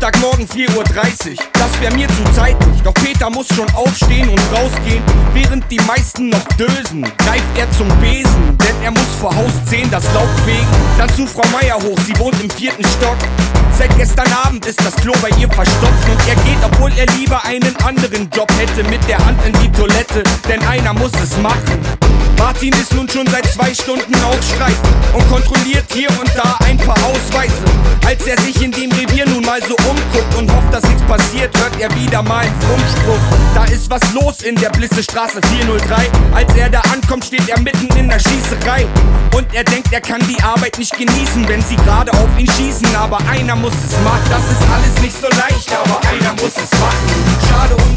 Dienstagmorgen 4:30 Uhr, das wär mir zu zeitig. Doch Peter muss schon aufstehen und rausgehen. Während die meisten noch dösen, greift er zum Besen, denn er muss vor Haus 10 das Laub fegen. Dann zu Frau Meier hoch, sie wohnt im 4. Stock. Seit gestern Abend ist das Klo bei ihr verstopft und er geht, obwohl er lieber einen anderen Job hätte, mit der Hand in die Toilette, denn einer muss es machen. Martin ist nun schon seit 2 Stunden auf Streifen und kontrolliert hier und da ein paar Ausweise. Als er sich in dem Revier nun mal so umguckt und hofft, dass nichts passiert, hört er wieder mal einen Funkspruch. Da ist was los in der Blissestraße 403. Als er da ankommt, steht er mitten in der Schießerei. Und er denkt, er kann die Arbeit nicht genießen, wenn sie gerade auf ihn schießen. Aber einer muss es machen. Das ist alles nicht so leicht, aber einer muss es machen. Schade um